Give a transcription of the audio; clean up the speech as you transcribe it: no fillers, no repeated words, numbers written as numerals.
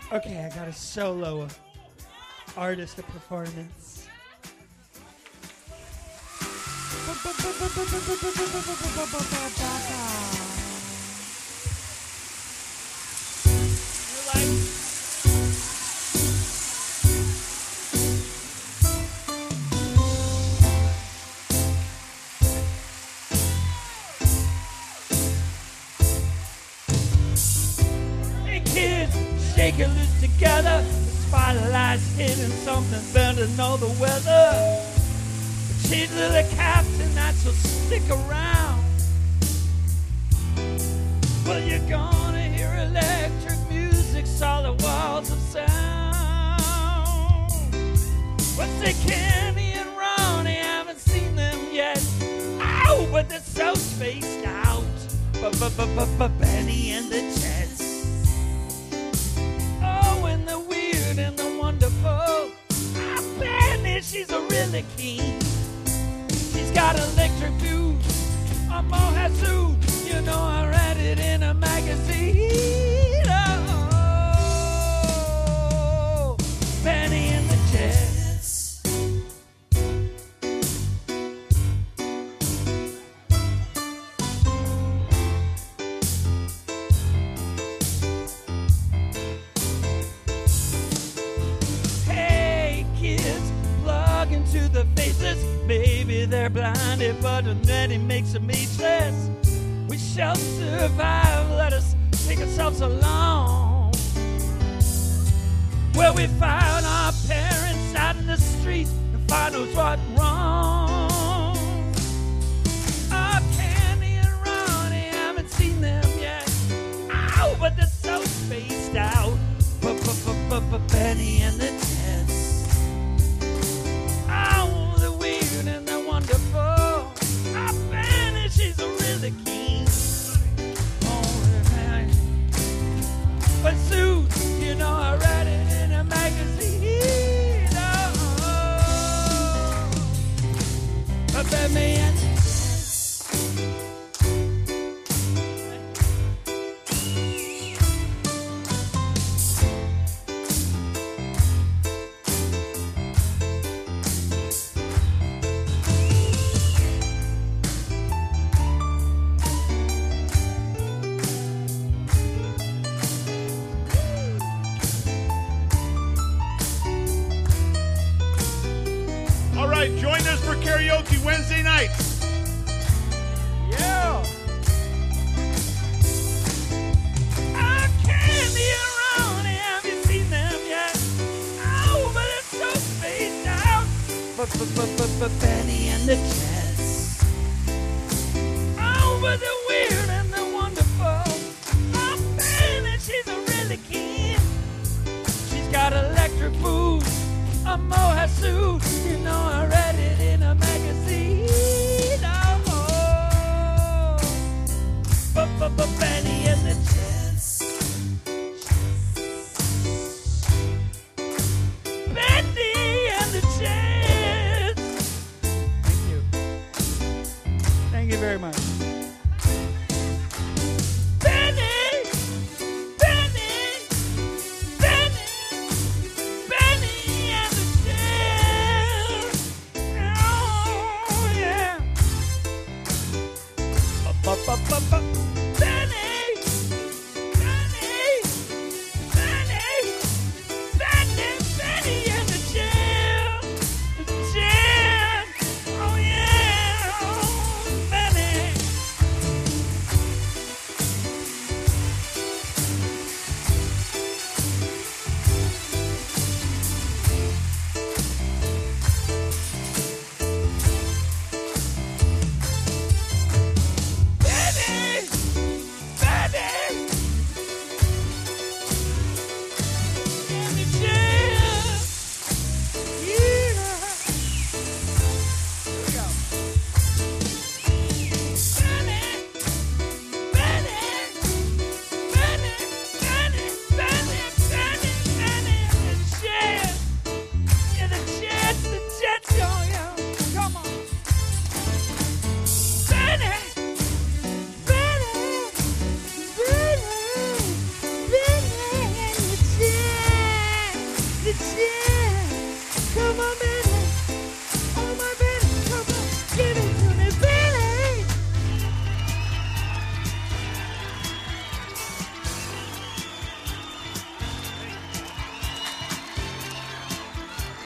Okay, I got a solo artist performance. Hey kids, shake your lips together. The spotlight's hitting something better than all the weather. Change to the captain, that you'll stick around. Well, you're gonna hear electric music, solid walls of sound. What's say Kenny and Ronnie, haven't seen them yet. Ow, but they're so spaced out. But Benny and the Jets. Oh, and the weird and the wonderful. Ah, Benny, she's a really keen. She's got electric views, a mohawk suit. You know I read it in a magazine. Oh, Benny and the Jets. Hey kids, plug into the faces. Maybe they're blinded, but Benny makes them ageless. We shall survive, let us take ourselves along. Well, we found our parents out in the street and find out what's wrong. Oh, Kenny and Ronnie, haven't seen them yet. Ow, but they're so spaced out. Benny and the Jets. Oh, the weird and the wonderful. Oh, Benny, she's a really keen. But Sue, you know I read it in a magazine. Oh, but Benny and the Jets. All right, join us for karaoke Wednesday nights. Yeah. I can't be around. Have you seen them yet? Oh, but it's so spaced out. But Benny and the Jets. Oh, but the weird and the wonderful. Oh, Benny, she's a really keen. She's got electric boots, a mohawk suit. You know I read it in a magazine. Oh, but Benny and the Jets. Benny and the Jets. Thank you. the chance. Come on,